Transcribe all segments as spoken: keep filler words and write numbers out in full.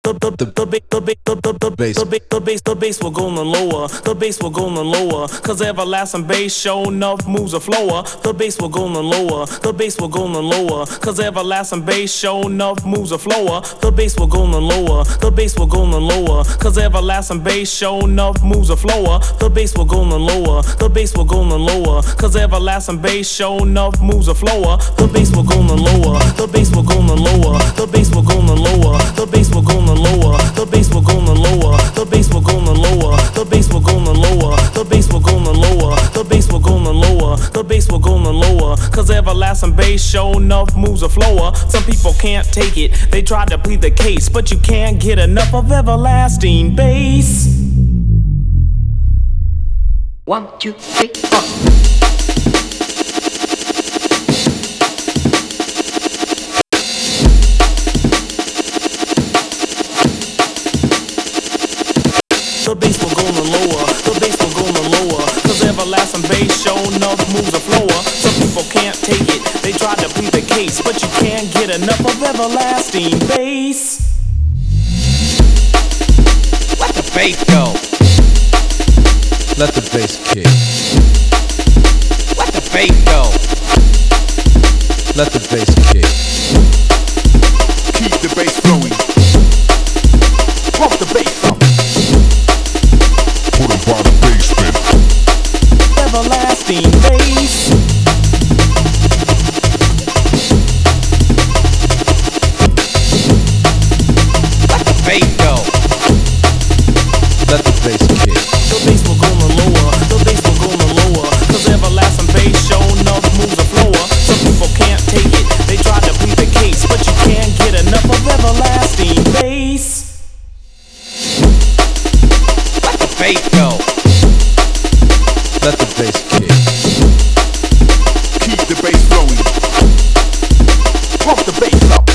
The the the the the the the the bass the the bass the bass will go on lower. The bass will go on lower. Cause everlasting bass show enough moves a flower. The bass will go on lower. The bass will go on lower. Cause everlasting bass show enough moves a flower. The bass will go on lower. The bass will go on lower. Cause everlasting bass show enough moves a flower. The bass will go on lower. The bass will go on lower. Cause everlasting bass show enough moves a flower. The bass will go on lower. The bass will go on lower. The bass will go on lower. The bass will go on lower. The bass will go on lower. The bass will go on lower. The bass will go on lower. The bass will go on lower. The bass will go on lower. The bass will go on lower. Cause everlasting bass show enough moves a flower. Some people can't take it. They try to plead the case, but you can't get enough of everlasting bass. One, two, three, four. The bass will go on lower, the bass will go on lower. Cause everlasting bass show enough moves a flower. Some people can't take it, they try to plead the case, but you can't get enough of everlasting bass. Let the bass go. Let the bass kick. Let the bass go. Let the bass kick. Keep the bass flowing. Pump the bass up. Put 'em by the basement. Everlasting bass. Let the bass go. Let the bass kick. The bass will go on lower. The bass will go on lower. Cause everlasting bass show enough moves a flower. Some people can't take it. They try to plead the case, but you can't get enough of everlasting bass. Let the bass go. Let the bass kick. Keep the bass flowing. Pump the bass up.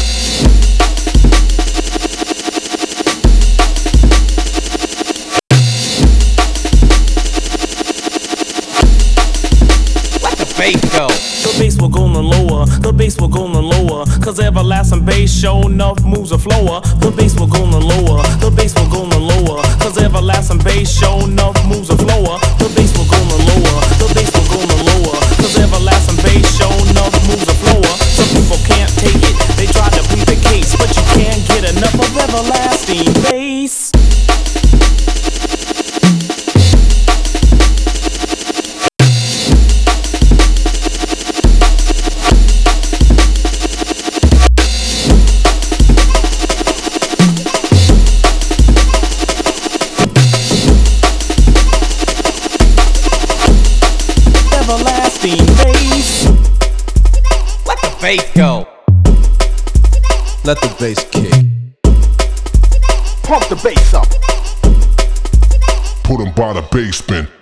Let the bass go. The bass will go on lower. The bass will go on lower. Cause everlasting bass show enough moves a flower. The bass will go on lower. The bass will go on lower. Cause everlasting bass show enough moves a flower. The bass will go on lower. The bass will go on lower. Cause everlasting bass show enough moves a flower. Some people can't take it. They try to plead the case, but you can't get enough of everlasting bass. Everlasting bass. Let the bass go. Let the bass kick. Pump the bass up. Put 'em by the basement.